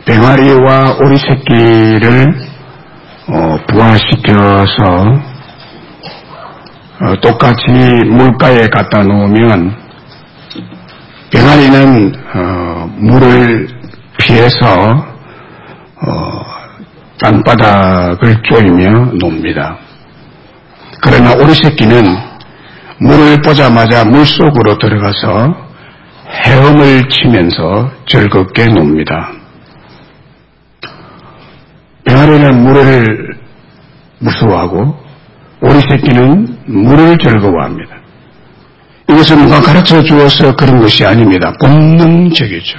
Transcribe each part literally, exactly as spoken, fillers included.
병아리와 오리 새끼를 어, 부화시켜서 어, 똑같이 물가에 갖다 놓으면 병아리는 어, 물을 피해서 어, 땅바닥을 쪼이며 놉니다. 그러나 오리 새끼는 물을 보자마자 물속으로 들어가서 헤엄을 치면서 즐겁게 놉니다. 병아리는 물을 무서워하고 오리 새끼는 물을 즐거워합니다. 이것은 누가 가르쳐 주어서 그런 것이 아닙니다. 본능적이죠.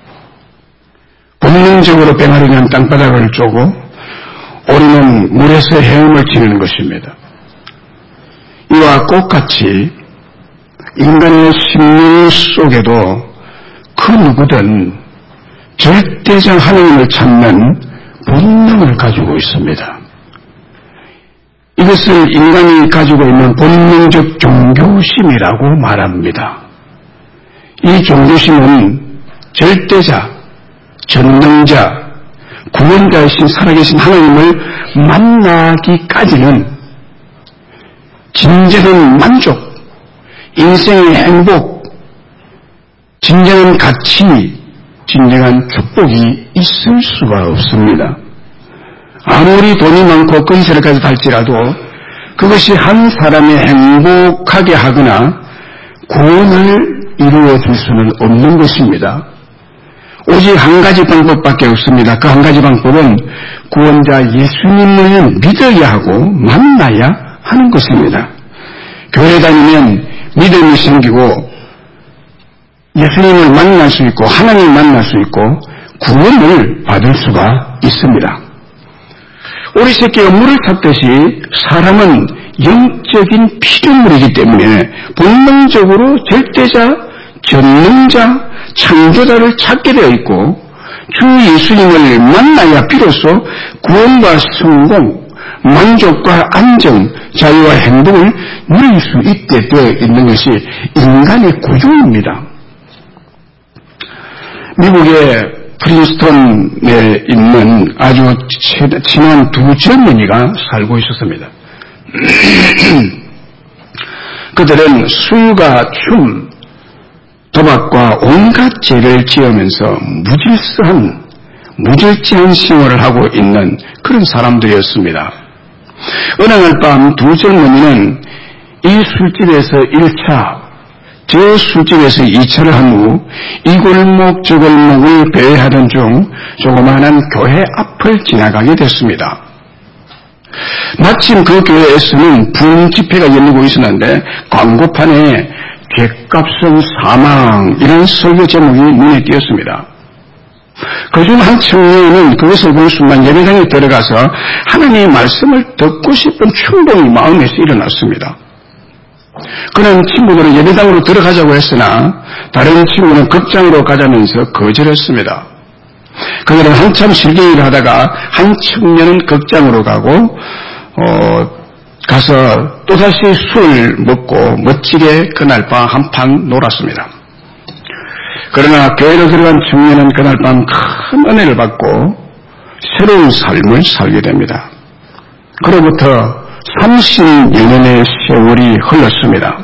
본능적으로 병아리는 땅바닥을 쪼고 오리는 물에서 헤엄을 치는 것입니다. 이와 똑같이 인간의 심령 속에도 그 누구든 절대적 하나님을 찾는 본능을 가지고 있습니다. 이것을 인간이 가지고 있는 본능적 종교심이라고 말합니다. 이 종교심은 절대자, 전능자, 구원자이신 살아계신 하나님을 만나기까지는 진정한 만족, 인생의 행복, 진정한 가치, 진정한 축복이 있을 수가 없습니다. 아무리 돈이 많고 건설을 가지고 할지라도 그것이 한 사람이 행복하게 하거나 구원을 이루어 줄 수는 없는 것입니다. 오직 한 가지 방법밖에 없습니다. 그 한 가지 방법은 구원자 예수님을 믿어야 하고 만나야 하는 것입니다. 교회 다니면 믿음이 생기고 예수님을 만날 수 있고 하나님을 만날 수 있고 구원을 받을 수가 있습니다. 오리 새끼가 물을 찾듯이 사람은 영적인 피조물이기 때문에 본능적으로 절대자, 전능자, 창조자를 찾게 되어 있고 주 예수님을 만나야 비로소 구원과 성공, 만족과 안정, 자유와 행복을 누릴 수 있게 되어 있는 것이 인간의 구조입니다. 미국의 프린스턴에 있는 아주 친한 두 젊은이가 살고 있었습니다. 그들은 술과 춤, 도박과 온갖 죄를 지으면서 무질서한, 무절제한 생활을 하고 있는 그런 사람들이었습니다. 어느 날 밤 두 젊은이는 이 술집에서 일 차, 저 술집에서 이 차를 한 후 이 골목 저 골목을 배회하던 중 조그마한 교회 앞을 지나가게 됐습니다. 마침 그 교회에서는 부흥 집회가 열리고 있었는데 광고판에 객값은 사망 이런 설교 제목이 눈에 띄었습니다. 그중 한 청년은 그것을 본 순간 예배당에 들어가서 하나님의 말씀을 듣고 싶은 충동이 마음에서 일어났습니다. 그는 친구들은 예배당으로 들어가자고 했으나 다른 친구는 극장으로 가자면서 거절했습니다. 그들은 한참 실갱이를 하다가 한 청년은 극장으로 가고 어, 가서 또다시 술 먹고 멋지게 그날 밤 한판 놀았습니다. 그러나 교회로 들어간 청년은 그날 밤 큰 은혜를 받고 새로운 삶을 살게 됩니다. 그로부터 삼십여 년의 세월이 흘렀습니다.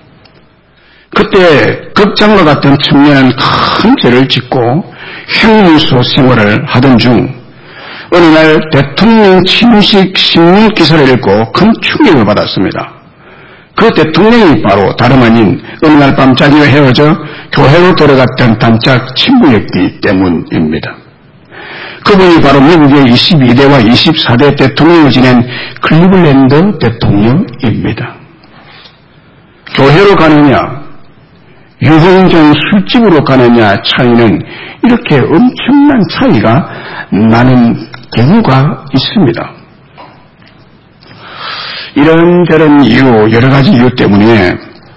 그때 극장으로 갔던 청년은 큰 죄를 짓고 형무소 생활을 하던 중 어느 날 대통령 취임식 신문 기사를 읽고 큰 충격을 받았습니다. 그 대통령이 바로 다름 아닌 어느 날 밤 자기와 헤어져 교회로 돌아갔던 단짝 친구였기 때문입니다. 그분이 바로 미국의 이십이 대와 이십사 대 대통령을 지낸 클리블랜드 대통령입니다. 교회로 가느냐 유흥장 술집으로 가느냐 차이는 이렇게 엄청난 차이가 나는 경우가 있습니다. 이런저런 이유, 여러 가지 이유 때문에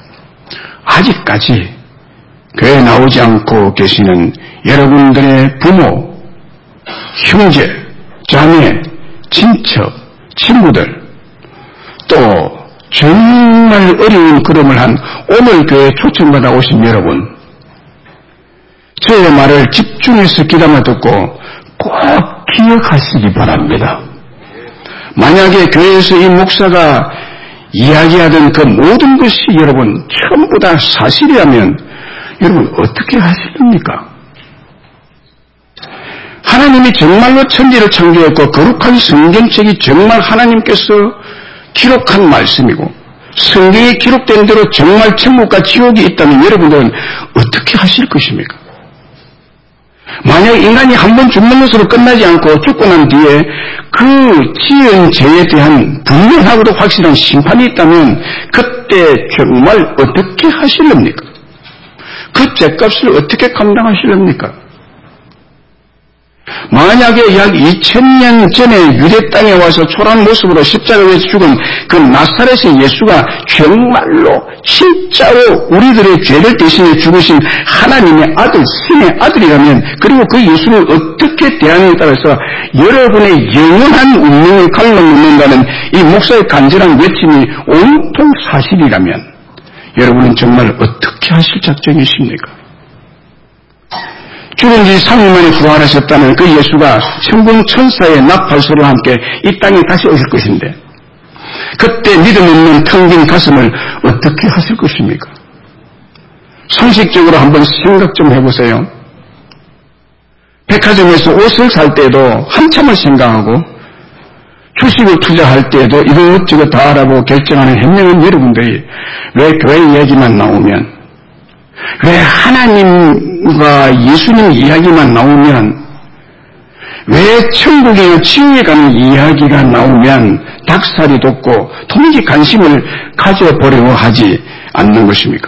아직까지 교회에 나오지 않고 계시는 여러분들의 부모, 형제, 자매, 친척, 친구들, 또 정말 어려운 걸음을 한 오늘 교회에 초청받아 오신 여러분, 저의 말을 집중해서 귀담아 듣고 꼭 기억하시기 바랍니다. 만약에 교회에서 이 목사가 이야기하던 그 모든 것이 여러분 전부 다 사실이라면 여러분 어떻게 하십니까? 하나님이 정말로 천지를 창조했고 거룩한 성경책이 정말 하나님께서 기록한 말씀이고 성경에 기록된 대로 정말 천국과 지옥이 있다면 여러분들은 어떻게 하실 것입니까? 만약 인간이 한 번 죽는 것으로 끝나지 않고 죽고 난 뒤에 그 지은 죄에 대한 분명하고도 확실한 심판이 있다면 그때 정말 어떻게 하실랍니까? 그 죄값을 어떻게 감당하실랍니까? 만약에 약 이천 년 전에 유대 땅에 와서 초라한 모습으로 십자가에 죽은 그 나사렛의 예수가 정말로 진짜로 우리들의 죄를 대신해 죽으신 하나님의 아들, 신의 아들이라면 그리고 그 예수를 어떻게 대하느냐에 따라서 여러분의 영원한 운명을 갈라놓는다는 이 목사의 간절한 외침이 온통 사실이라면 여러분은 정말 어떻게 하실 작정이십니까? 죽은 지 삼 일 만에 부활하셨다는 그 예수가 천군 천사의 나팔소리와 함께 이 땅에 다시 오실 것인데 그때 믿음 없는 텅 빈 가슴을 어떻게 하실 것입니까? 상식적으로 한번 생각 좀 해보세요. 백화점에서 옷을 살 때도 한참을 생각하고 주식을 투자할 때도 이것저것 다 알아보고 결정하는 현명한 여러분들이 왜 교회 얘기만 나오면 왜 하나님과 예수님 이야기만 나오면 왜 천국이나 지옥에 가는 이야기가 나오면 닭살이 돋고 도무지 관심을 가져보려고 하지 않는 것입니까?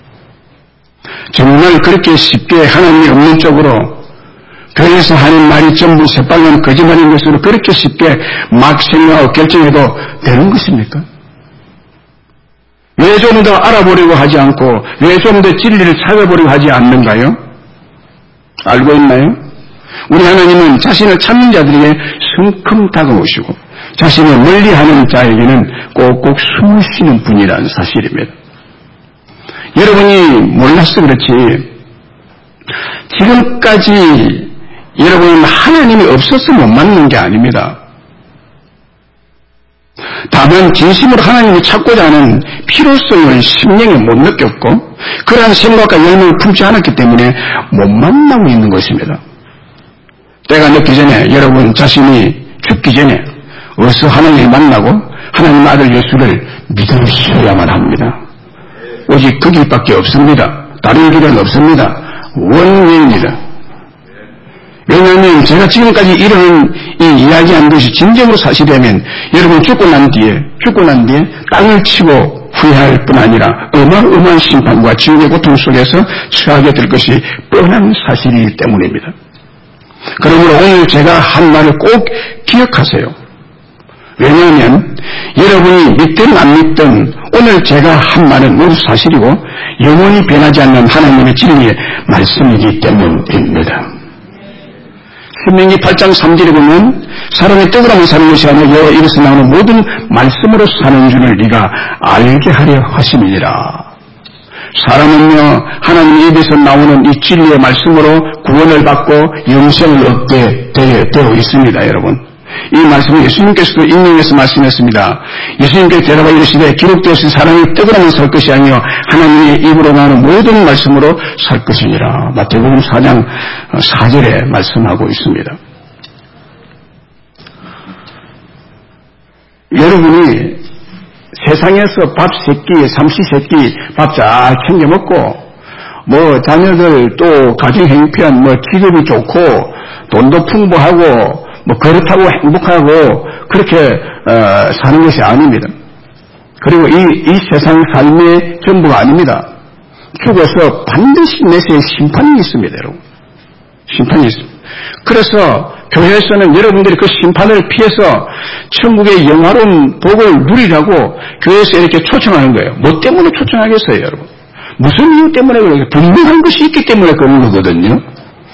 정말 그렇게 쉽게 하나님이 없는 쪽으로 교회에서 하는 말이 전부 새빨간 거짓말인 것으로 그렇게 쉽게 막 생각하고 결정해도 되는 것입니까? 왜 좀 더 알아보려고 하지 않고 왜 좀 더 진리를 찾아보려고 하지 않는가요? 알고 있나요? 우리 하나님은 자신을 찾는 자들에게 성큼 다가오시고 자신을 멀리하는 자에게는 꼭꼭 숨으시는 분이라는 사실입니다. 여러분이 몰라서 그렇지 지금까지 여러분은 하나님이 없어서 못 만난 게 아닙니다. 다만 진심으로 하나님을 찾고자 하는 필요성을 심령에 못 느꼈고 그러한 생각과 열망을 품지 않았기 때문에 못 만나고 있는 것입니다. 때가 늦기 전에 여러분 자신이 죽기 전에 어서 하나님을 만나고 하나님 아들 예수를 믿으셔야만 합니다. 오직 그 길밖에 없습니다. 다른 길은 없습니다. 원웨이입니다. 왜냐하면 제가 지금까지 이런 이 이야기한 것이 진정으로 사실이라면 여러분 죽고 난 뒤에 죽고 난 뒤에 땅을 치고 후회할 뿐 아니라 어마어마한 심판과 지옥의 고통 속에서 처하게 될 것이 뻔한 사실이기 때문입니다. 그러므로 오늘 제가 한 말을 꼭 기억하세요. 왜냐하면 여러분이 믿든 안 믿든 오늘 제가 한 말은 모두 사실이고 영원히 변하지 않는 하나님의 진리의 말씀이기 때문입니다. 신명기 팔 장 삼 절에 보면 사람의 떡으로만 사는 것이 아니라 여호와 입에서 나오는 모든 말씀으로 사는 줄을 네가 알게 하려 하심이니라. 사람은요 하나님 입에서 나오는 이 진리의 말씀으로 구원을 받고 영생을 얻게 되어 있습니다. 여러분 이 말씀은 예수님께서도 인용해서 말씀했습니다. 예수님께서 대답하여 이르시되 기록되었으니 사람이 떡으로만 살 것이 아니요 하나님의 입으로 나오는 모든 말씀으로 살 것이니라. 마태복음 사 장 사 절에 말씀하고 있습니다. 여러분이 세상에서 밥 세 끼, 삼시 세끼 밥 잘 챙겨 먹고 뭐 자녀들 또 가정 행편 뭐 기업이 좋고 돈도 풍부하고 뭐 그렇다고 행복하고 그렇게 어, 사는 것이 아닙니다. 그리고 이, 이 세상 삶의 전부가 아닙니다. 죽어서 반드시 내세의 심판이 있습니다. 여러분. 심판이 있습니다. 그래서 교회에서는 여러분들이 그 심판을 피해서 천국의 영화로운 복을 누리라고 교회에서 이렇게 초청하는 거예요. 뭐 때문에 초청하겠어요, 여러분? 무슨 이유 때문에 그래요? 분명한 것이 있기 때문에 그런 거거든요.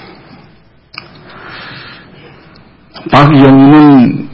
박영문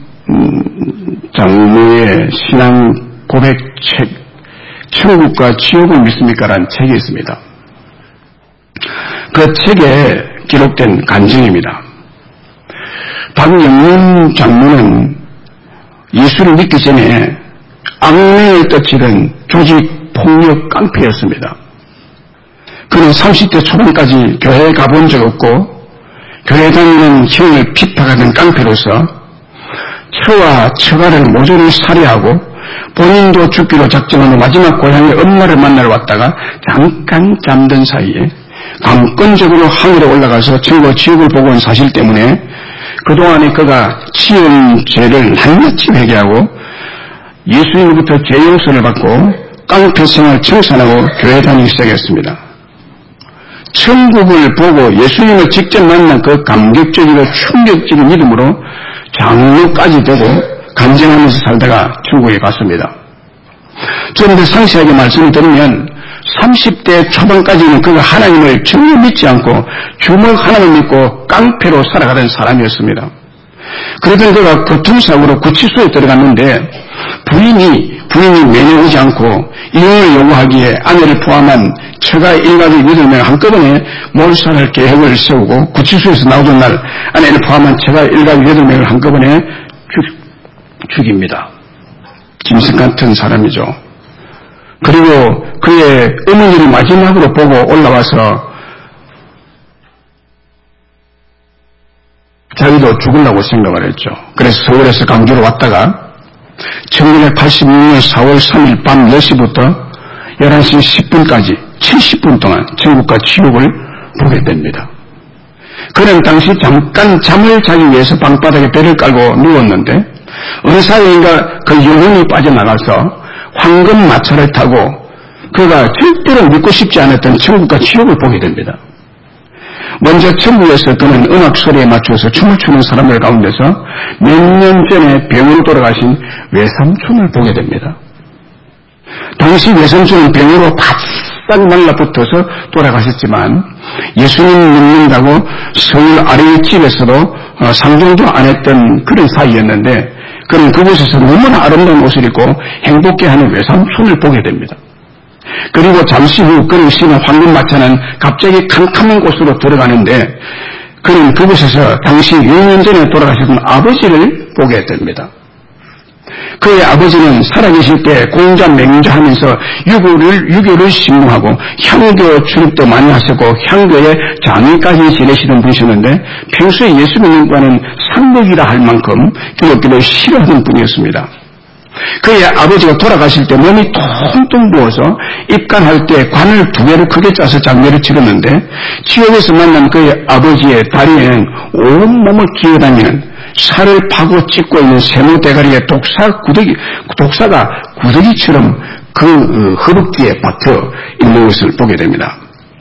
장로의 신앙 고백책 천국과 지옥을 믿습니까? 라는 책이 있습니다. 그 책에 기록된 간증입니다. 박영문 장로는 예수를 믿기 전에 악명을 떨치던 조직폭력 깡패였습니다. 그는 삼십 대 초반까지 교회에 가본 적 없고 교회 다니는 형을 핍박하던 깡패로서 처와 처가를 모조리 살해하고 본인도 죽기로 작정한 후 마지막 고향의 엄마를 만나러 왔다가 잠깐 잠든 사이에 감건적으로 하늘에 올라가서 천국 지옥을 보고 온 사실 때문에 그동안에 그가 지은 죄를 낱낱이 회개하고 예수님으로부터 죄 용서를 받고 깡패 생활 청산하고 교회 다니기 시작했습니다. 천국을 보고 예수님을 직접 만난 그 감격적이고 충격적인 믿음으로 장로까지 되고 간증하면서 살다가 천국에 갔습니다. 좀 더 상세하게 말씀을 드리면 삼십 대 초반까지는 그가 하나님을 전혀 믿지 않고 주먹 하나만 믿고 깡패로 살아가던 사람이었습니다. 그러던 그가 교통사고로 구치소에 들어갔는데 부인이 부인이 매너하지 않고 이혼을 요구하기에 아내를 포함한 처가 일가족 여덟 명 한꺼번에 몰살할 계획을 세우고 구치소에서 나오던 날 아내를 포함한 처가 일가족 여덟 명을 한꺼번에 죽, 죽입니다. 짐승 같은 사람이죠. 그리고 그의 어머니를 마지막으로 보고 올라와서 자기도 죽으려고 생각을 했죠. 그래서 서울에서 강주로 왔다가 천구백팔십육 년 사월 삼일 밤 열 시부터 열한 시 십 분까지 칠십 분 동안 천국과 지옥을 보게 됩니다. 그는 당시 잠깐 잠을 자기 위해서 방바닥에 배를 깔고 누웠는데 어느 사이인가 그 영혼이 빠져나가서 황금 마차를 타고 그가 절대로 믿고 싶지 않았던 천국과 지옥을 보게 됩니다. 먼저 천국에서 그는 음악 소리에 맞춰서 춤을 추는 사람들 가운데서 몇 년 전에 병으로 돌아가신 외삼촌을 보게 됩니다. 당시 외삼촌은 병으로 바싹 말라붙어서 돌아가셨지만 예수님 믿는다고 서울 아래의 집에서도 상종도 안 했던 그런 사이였는데 그는 그곳에서 너무나 아름다운 옷을 입고 행복해하는 외삼촌을 보게 됩니다. 그리고 잠시 후 그를 싣는 황금마차는 갑자기 캄캄한 곳으로 들어가는데 그는 그곳에서 당시 육 년 전에 돌아가셨던 아버지를 보게 됩니다. 그의 아버지는 살아계실 때 공자 맹자하면서 유교를, 유교를 신봉하고 향교 출입도 많이 하셨고 향교에 장위까지 지내시던 분이셨는데 평소에 예수 믿는과는 상극이라 할 만큼 기독교를 싫어하는 분이었습니다. 그의 아버지가 돌아가실 때 몸이 통통 부어서 입간할 때 관을 두 개를 크게 짜서 장례를 치렀는데 지옥에서 만난 그의 아버지의 다리에는 온몸을 기어다니는 살을 파고 찢고 있는 세모 대가리에 독사 구더기, 독사가 구더기처럼 그 허벅지에 박혀 있는 것을 보게 됩니다.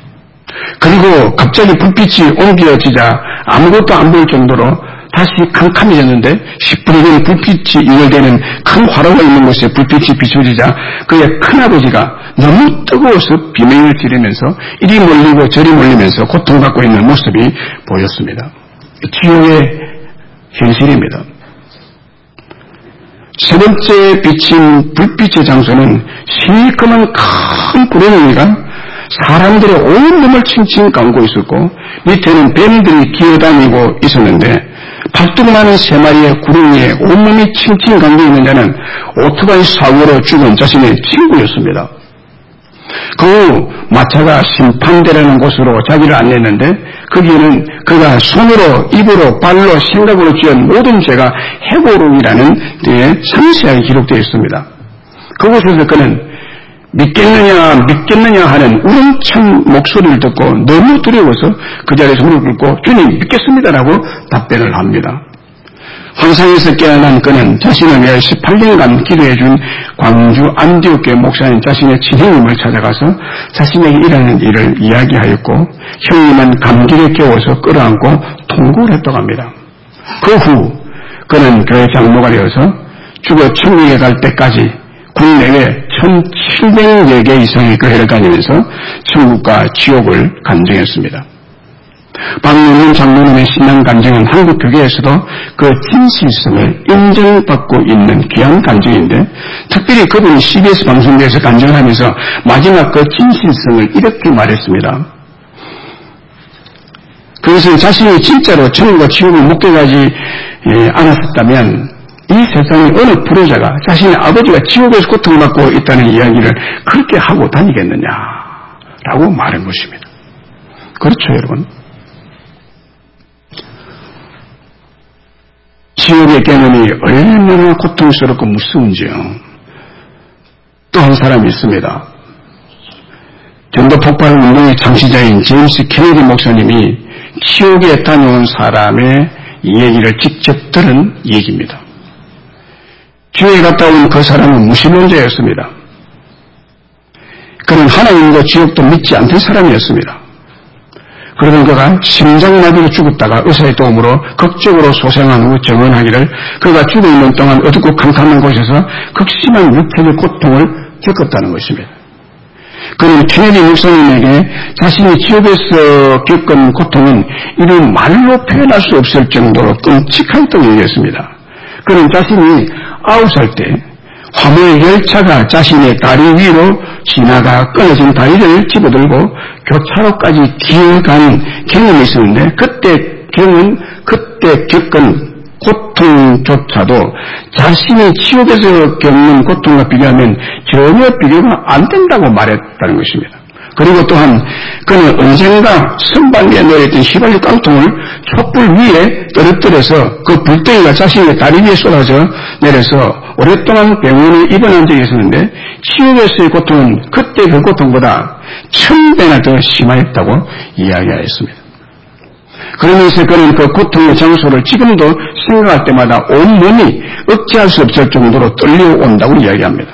그리고 갑자기 불빛이 옮겨지자 아무것도 안 보일 정도로 다시 캄캄해졌는데 십 분이 된 불빛이 이월되는 큰 화로가 있는 곳에 불빛이 비춰지자 그의 큰아버지가 너무 뜨거워서 비명을 지르면서 이리 몰리고 저리 몰리면서 고통받고 있는 모습이 보였습니다. 지옥의 현실입니다. 세 번째 비친 불빛의 장소는 시커먼 큰 구렁이가 사람들의 온몸을 칭칭 감고 있었고 밑에는 뱀들이 기어다니고 있었는데 팔뚝 많은 세 마리의 구렁이에 온몸이 칭칭 감겨 있는 자는 오토바이 사고로 죽은 자신의 친구였습니다. 그 후 마차가 심판대라는 곳으로 자기를 안냈는데 거기에는 그가 손으로 입으로 발로 생각으로 지은 모든 죄가 해고록이라는 데에 상세하게 기록되어 있습니다. 그곳에서 그는 믿겠느냐 믿겠느냐 하는 우렁찬 목소리를 듣고 너무 두려워서 그 자리에서 무릎 꿇고 주님 믿겠습니다라고 답변을 합니다. 환상에서 깨어난 그는 자신을 위하여 십팔 년간 기도해준 광주 안디옥교회 목사님 자신의 친형님을 찾아가서 자신에게 일하는 일을 이야기하였고 형님은 감기에 겨워서 끌어안고 통곡을 했다고 합니다. 그 후 그는 교회 장로가 되어서 죽어 천국에 갈 때까지 국내외 천칠백여 개 이상의 교회를 다니면서 천국과 지옥을 간증했습니다. 박영문 장로님의 신앙 간증은 한국 교계에서도 그 진실성을 인정받고 있는 귀한 간증인데 특별히 그분이 씨비에스 방송국에서 간증을 하면서 마지막 그 진실성을 이렇게 말했습니다. 그것은 자신이 진짜로 천국과 지옥을 목격하지 않았었다면 이 세상의 어느 불효자가 자신의 아버지가 지옥에서 고통받고 있다는 이야기를 그렇게 하고 다니겠느냐라고 말한 것입니다. 그렇죠, 여러분. 지옥의 깨문이 얼마나 고통스럽고 무서운지요. 또 한 사람이 있습니다. 전도 폭발 운동의 창시자인 제임스 케네디 목사님이 지옥에 다녀온 사람의 이 얘기를 직접 들은 얘기입니다. 지옥에 갔다 온 그 사람은 무신론자였습니다. 그는 하나님과 지옥도 믿지 않던 사람이었습니다. 그러던 그가 심장마비로 죽었다가 의사의 도움으로 극적으로 소생한 후 정언하기를 그가 죽어있는 동안 어둡고 캄캄한 곳에서 극심한 육체의 고통을 겪었다는 것입니다. 그는 케네디 목사님에게 자신이 지옥에서 겪은 고통은 이를 말로 표현할 수 없을 정도로 끔찍했다고 얘기했습니다. 그는 자신이 아홉 살 때 화물 열차가 자신의 다리 위로 지나가 끊어진 다리를 집어들고 교차로까지 기어간 경험이 있었는데 그때 경은 그때 겪은 고통조차도 자신이 지옥에서 겪는 고통과 비교하면 전혀 비교가 안 된다고 말했다는 것입니다. 그리고 또한 그는 언젠가 선반기에 놓여있던 휘발유 깡통을 촛불 위에 떨어뜨려서 그 불덩이가 자신의 다리 위에 쏟아져 내려서 오랫동안 병원에 입원한 적이 있었는데 지옥에서의 고통은 그때 그 고통보다 천 배나 더 심하였다고 이야기하였습니다. 그러면서 그는 그 고통의 장소를 지금도 생각할 때마다 온몸이 억제할 수 없을 정도로 떨려온다고 이야기합니다.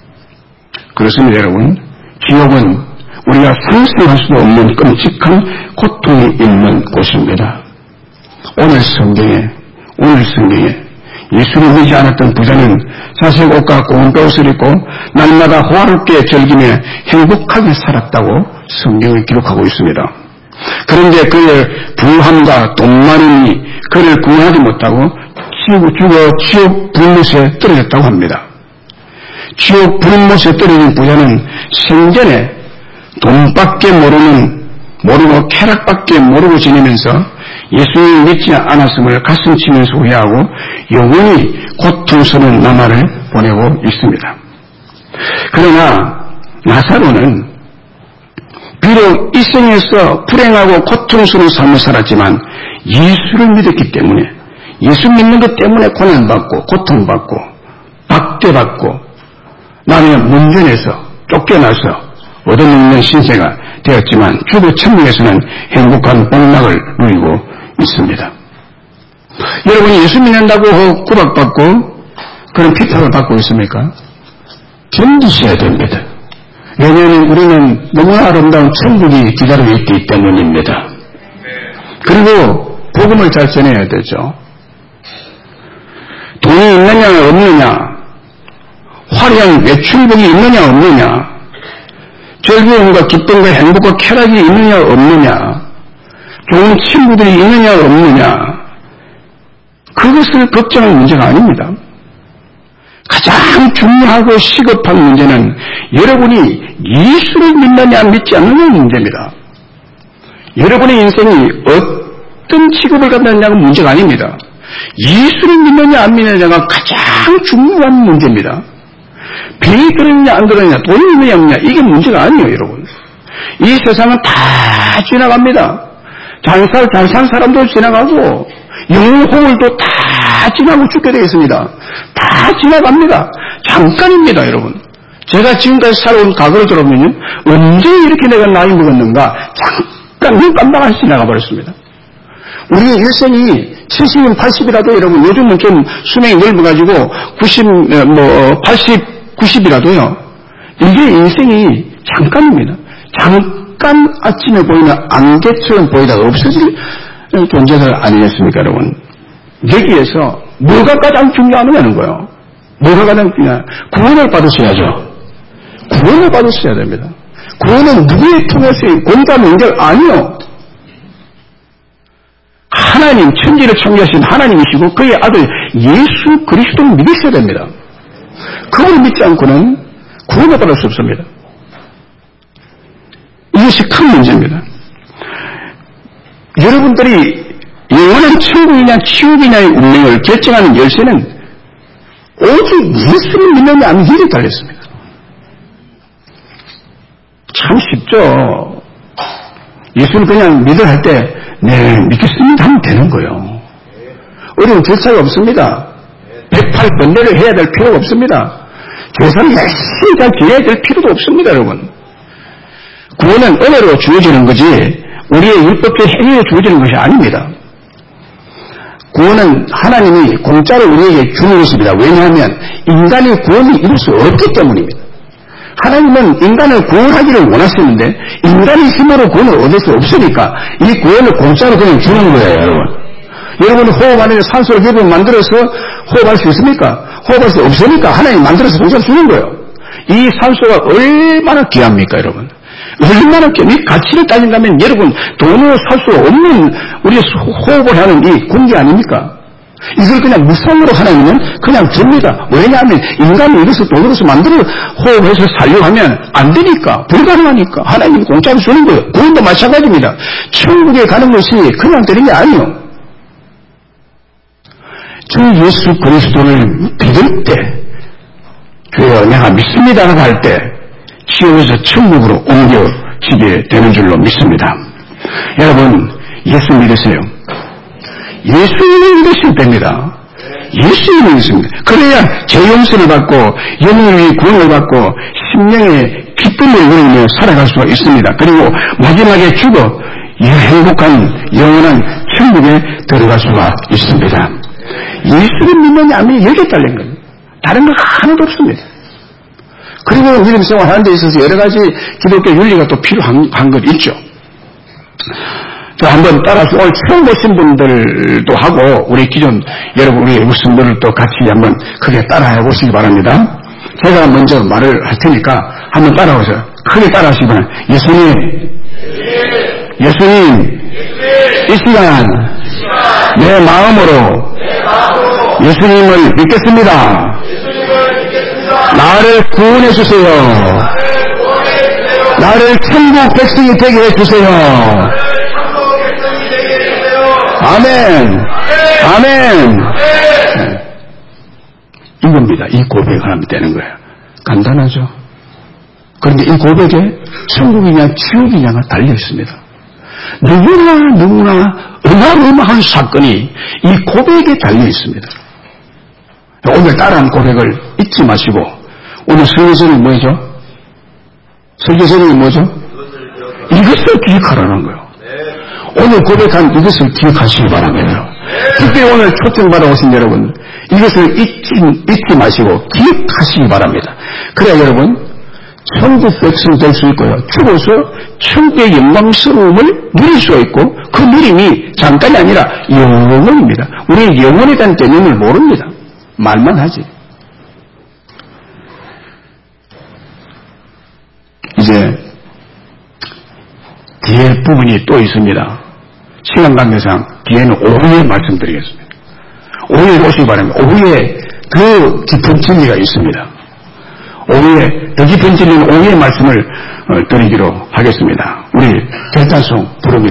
그렇습니다, 여러분. 지옥은 우리가 상상할 수도 없는 끔찍한 고통이 있는 곳입니다. 오늘 성경에, 오늘 성경에 예수를 믿지 않았던 부자는 자색 옷과 고운 옷을 입고 날마다 호화롭게 즐기며 행복하게 살았다고 성경을 기록하고 있습니다. 그런데 그의 부함과 돈 많음이 그를 구원하지 못하고 죽어 지옥 불못에 떨어졌다고 합니다. 지옥 불못에 떨어진 부자는 생전에 돈밖에 모르는, 모르고 쾌락밖에 모르고 지내면서 예수님을 믿지 않았음을 가슴치면서 후회하고 영원히 고통스러운 나날을 보내고 있습니다. 그러나 나사로는 비록 이 생에서 불행하고 고통스러운 삶을 살았지만 예수를 믿었기 때문에 예수 믿는 것 때문에 고난받고 고통받고 박대받고 남의 문전에서 쫓겨나서 얻어먹는 신세가 되었지만 주도 천국에서는 행복한 복락을 누리고 있습니다. 여러분이 예수 믿는다고 구박받고 그런 비판을 받고 있습니까? 견디셔야 됩니다. 왜냐하면 우리는 너무나 아름다운 천국이 기다리고 있기 때문입니다. 그리고 복음을 잘 전해야 되죠. 돈이 있느냐 없느냐, 화려한 매출복이 있느냐 없느냐, 즐거움과 기쁨과 행복과 쾌락이 있느냐 없느냐, 좋은 친구들이 있느냐 없느냐, 그것을 걱정할 문제가 아닙니다. 가장 중요하고 시급한 문제는 여러분이 예수를 믿느냐 믿지 않느냐 문제입니다. 여러분의 인생이 어떤 취급을 갖느냐가 문제가 아닙니다. 예수를 믿느냐 안 믿느냐가 가장 중요한 문제입니다. 병이 들었냐 안 들었냐, 돈이 있느냐 없느냐, 이게 문제가 아니에요, 여러분. 이 세상은 다 지나갑니다. 잘 살, 잘 산 사람도 지나가고 영웅 호울도 다 지나고 죽게 되어 있습니다. 다 지나갑니다. 잠깐입니다, 여러분. 제가 지금까지 살아온 과거를 들어보면요, 언제 이렇게 내가 나이 먹었는가, 잠깐 눈 깜빡하시 지나가 버렸습니다. 우리의 일생이 칠십이면 팔십이라도 여러분, 요즘은 좀 수명이 넓어가지고 구십, 뭐, 팔십, 구십이라도요, 이게 인생이 잠깐입니다. 잠깐 아침에 보이는 안개처럼 보이다가 없어질 존재들 아니겠습니까, 여러분? 여기에서 뭐가 가장 중요하느냐는 거예요. 뭐가 가장 중요하냐? 구원을 받으셔야죠. 구원을 받으셔야 됩니다. 구원은 누구의 통해서의 공감 연결 아니요. 하나님, 천지를 창조하신 하나님이시고 그의 아들 예수 그리스도를 믿으셔야 됩니다. 그걸 믿지 않고는 구원을 받을 수 없습니다. 이것이 큰 문제입니다. 여러분들이 영원한 천국이냐 지옥이냐의 운명을 결정하는 열쇠는 오직 예수를 믿느냐 안 믿느냐에 달렸습니다. 참 쉽죠. 예수를 그냥 믿으라 할 때 네 믿겠습니다 하면 되는 거예요. 어려운 절차가 없습니다. 백팔 번뇌를 해야 될 필요가 없습니다. 제사를 열심히 잘 지내야 될 필요도 없습니다. 여러분. 구원은 은혜로 주어지는 거지 우리의 율법적 행위에 주어지는 것이 아닙니다. 구원은 하나님이 공짜로 우리에게 주는 것입니다. 왜냐하면 인간의 구원을 이룰 수 없기 때문입니다. 하나님은 인간을 구원하기를 원하시는데 인간의 힘으로 구원을 얻을 수 없으니까 이 구원을 공짜로 그냥 주는 거예요. 여러분. 여러분 호흡 안에 산소를 결국 만들어서 호흡할 수 있습니까? 호흡할 수 없으니까 하나님이 만들어서 공짜로 주는 거예요. 이 산소가 얼마나 귀합니까 여러분? 얼마나 귀, 이 가치를 따진다면 여러분 돈으로 살 수 없는 우리 호흡을 하는 이 공기 아닙니까? 이걸 그냥 무상으로 하나님은 그냥 줍니다. 왜냐하면 인간이 이것을 돈으로서 만들어 호흡해서 살려고 하면 안 되니까 불가능하니까 하나님이 공짜로 주는 거예요. 구원도 마찬가지입니다. 천국에 가는 것이 그냥 되는 게 아니에요. 주 예수 그리스도를 믿을 때 주여 내가 믿습니다라고 할 때 지옥에서 천국으로 옮겨지게 되는 줄로 믿습니다. 여러분 예수 믿으세요. 예수님을 믿으시면 됩니다. 예수님을 믿습니다. 그래야 제 용서를 받고 영혼의 구원을 받고 심령의 기쁨을 누리며 살아갈 수가 있습니다. 그리고 마지막에 죽어 행복한 영원한 천국에 들어갈 수가 있습니다. 예수를 믿느냐 안 믿느냐 여기에 딸린 겁니다. 다른 거 하나도 없습니다. 그리고 믿음 생활하는 데 있어서 여러 가지 기독교 윤리가 또 필요한 것 있죠. 자, 한번 따라서 오늘 처음 보신 분들도 하고 우리 기존 여러분 우리 우승들을 또 같이 한번 크게 따라해 보시기 바랍니다. 제가 먼저 말을 할 테니까 한번 따라오세요. 크게 따라하시기 바랍니다. 예수님, 예수님, 이 시간 내 마음으로 예수님을 믿겠습니다. 나를 구원해 주세요. 나를 천국 백성이 되게 해 주세요. 아멘. 아멘. 네. 이겁니다. 이 고백을 하면 되는 거예요. 간단하죠. 그런데 이 고백에 천국이냐 지옥이냐가 달려 있습니다. 누구나 누구나 어마어마한 사건이 이 고백에 달려 있습니다. 오늘 따라한 고백을 잊지 마시고 오늘 설교제는 뭐죠? 설교제는 뭐죠? 이것을 기억하라는 거예요. 오늘 고백한 이것을 기억하시기 바랍니다. 특별히 오늘 초청받아 오신 여러분 이것을 잊지, 잊지 마시고 기억하시기 바랍니다. 그래야 여러분 천국 백성 될 수 있고요. 죽어서 천국의 영광스러움을 누릴 수가 있고 그 누림이 잠깐이 아니라 영원입니다. 우리의 영원에 대한 개념을 모릅니다. 말만 하지. 이제 뒤에 부분이 또 있습니다. 시간 관계상 뒤에는 오후에 말씀드리겠습니다. 오후에 오시기 바랍니다. 오후에 더 깊은 진리가 있습니다. 오후에 더 깊은 진리는 오후에 말씀을 드리기로 하겠습니다. 우리 결단송 부릅니다.